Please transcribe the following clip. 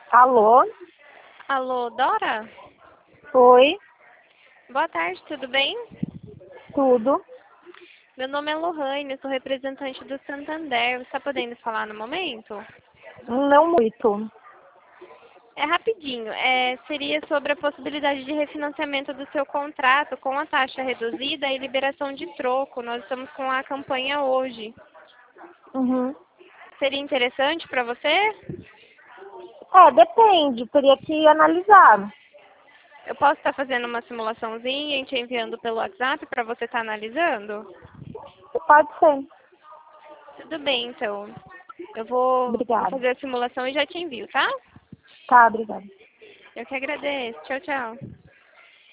Alô? Alô, Dora? Oi, Boa tarde, tudo bem? tudo? Meu nome é Lohane, sou representante do Santander. Você está podendo falar no momento? Não muito. É rapidinho. Seria sobre a possibilidade de refinanciamento do seu contrato com a taxa reduzida e liberação de troco. Nós estamos com a campanha hoje. Uhum. Seria interessante para você? Depende, teria que analisar. Eu posso estar fazendo uma simulaçãozinha e te enviando pelo WhatsApp para você estar analisando? Pode ser. Tudo bem, então. Eu vou Obrigada. fazer a simulação e já te envio, tá? Tá, obrigada. Eu que agradeço. Tchau, tchau.